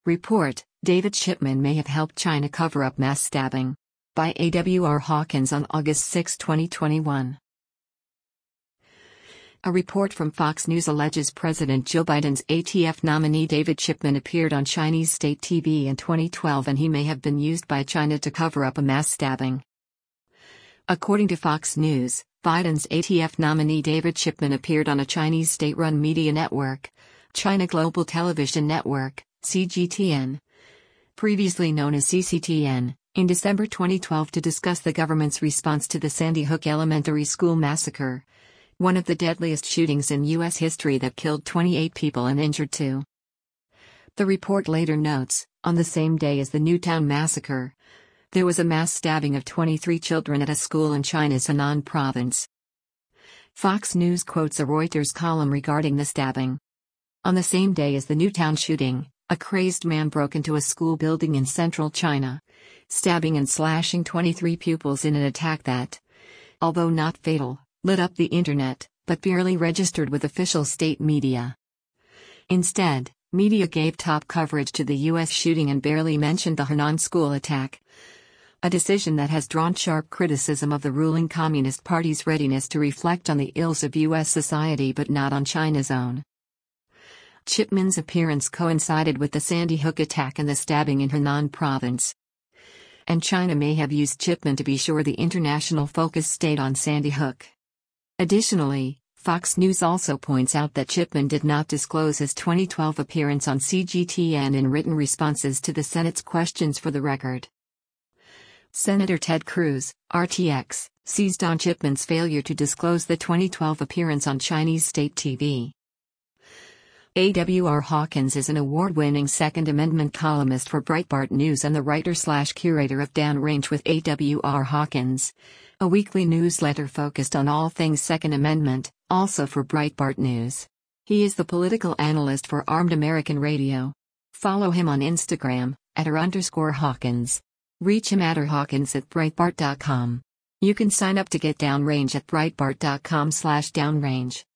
Report: David Chipman may have helped China cover up mass stabbing. By A.W.R. Hawkins on August 6, 2021. A report from Fox News alleges President Joe Biden's ATF nominee David Chipman appeared on Chinese state TV in 2012 and he may have been used by China to cover up a mass stabbing. According to Fox News, Biden's ATF nominee David Chipman appeared on a Chinese state-run media network, China Global Television Network, CGTN, previously known as CCTN, in December 2012 to discuss the government's response to the Sandy Hook Elementary School massacre, one of the deadliest shootings in U.S. history that killed 28 people and injured 2. The report later notes, on the same day as the Newtown massacre, there was a mass stabbing of 23 children at a school in China's Henan province. Fox News quotes a Reuters column regarding the stabbing. On the same day as the Newtown shooting, a crazed man broke into a school building in central China, stabbing and slashing 23 pupils in an attack that, although not fatal, lit up the internet, but barely registered with official state media. Instead, media gave top coverage to the U.S. shooting and barely mentioned the Henan school attack, a decision that has drawn sharp criticism of the ruling Communist Party's readiness to reflect on the ills of U.S. society but not on China's own. Chipman's appearance coincided with the Sandy Hook attack and the stabbing in Henan province. And China may have used Chipman to be sure the international focus stayed on Sandy Hook. Additionally, Fox News also points out that Chipman did not disclose his 2012 appearance on CGTN in written responses to the Senate's questions for the record. Senator Ted Cruz, RTX, seized on Chipman's failure to disclose the 2012 appearance on Chinese state TV. A.W.R. Hawkins is an award-winning Second Amendment columnist for Breitbart News and the writer/curator of Downrange with A.W.R. Hawkins, a weekly newsletter focused on all things Second Amendment, also for Breitbart News. He is the political analyst for Armed American Radio. Follow him on Instagram, @r_Hawkins. Reach him at @Hawkins@Breitbart.com. You can sign up to get Downrange at Breitbart.com/Downrange.